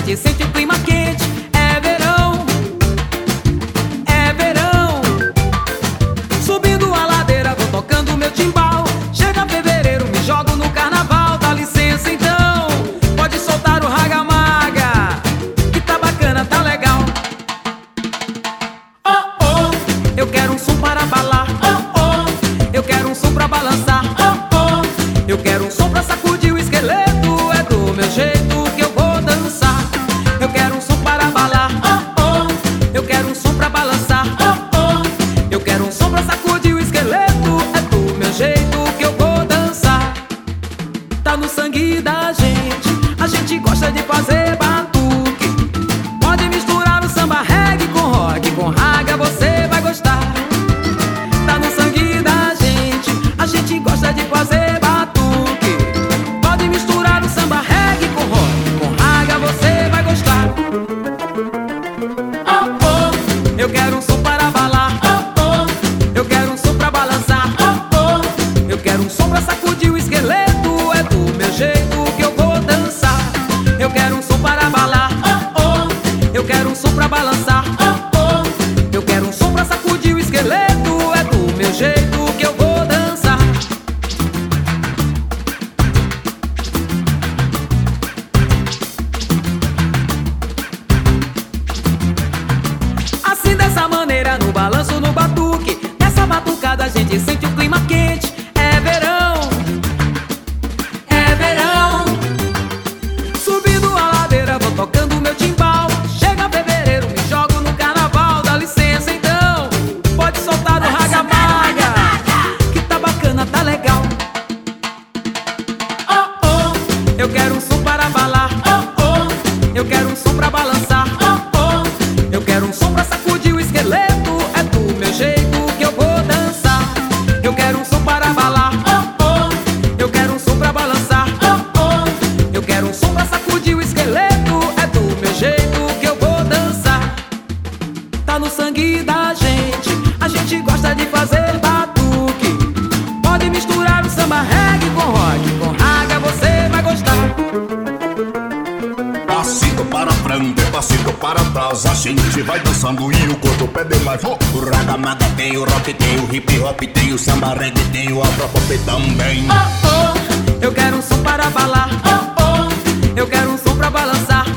gente sente o clima quente. É verão, é verão. Subindo a ladeira, vou tocando meu timbal. Chega fevereiro, me jogo no carnaval. Dá licença então, pode soltar o raga-maga, que tá bacana, tá legal. Oh, oh, eu quero um som para balar. Oh, oh, eu quero um som pra balançar. Oh, oh, eu quero um som pra sacudir o esqueleto. É do meu jeito que eu vou dançar. Eu quero um som para balar. Oh, oh, eu quero um som pra balançar. Oh, oh, eu quero um som pra sacudir o esqueleto. É do meu jeito que eu vou dançar. Tá no sangue da gente, a gente gosta de fazer batuque. Pode misturar o samba reggae com rock, com raga, você vai gostar. Tá no sangue da gente, a gente gosta de fazer batuque. Pode misturar o samba reggae com rock, com raga, você vai gostar. Oh, oh, eu quero um som para balar. Oh, oh, eu quero um som pra balançar. Oh, oh, eu quero um som pra sacudir o esqueleto. É do meu jeito que eu vou dançar. Eu quero um som para balar. Oh, oh, eu quero um som pra balançar. Oh, oh, eu quero um som pra sacudir o esqueleto. É do meu jeito que eu vou dançar. Assim dessa maneira, no balanço, no batuque, nessa batucada a gente sente o clima quente. É verão, é verão. Subindo a ladeira, vou tocando meu timbal. Chega fevereiro, me jogo no carnaval. Dá licença então, pode soltar no raga-maga, que tá bacana, tá legal. Oh, oh, eu quero um som para balar. Oh, oh, eu quero um som pra balançar. Oh, oh, eu quero um som pra sacudir o esqueleto. É do meu jeito que eu vou dançar. Eu quero um som para balar. Oh, oh, eu quero um som pra balançar. Oh, oh, eu quero um som pra sacudir o esqueleto. É do meu jeito que eu vou dançar. Tá no sangue da gente, a gente gosta de fazer batuque. Pode misturar o samba reggae com rock, com raga, você vai gostar. Passito para frente, passito para trás, a gente vai dançando e o corpo pede mais. Oh! O raga-maga tem, o rock tem, o hip-hop tem, o samba reggae tem, o afro-pop também. Oh, oh, eu quero um som para balar. Oh, oh, eu quero um som pra balançar.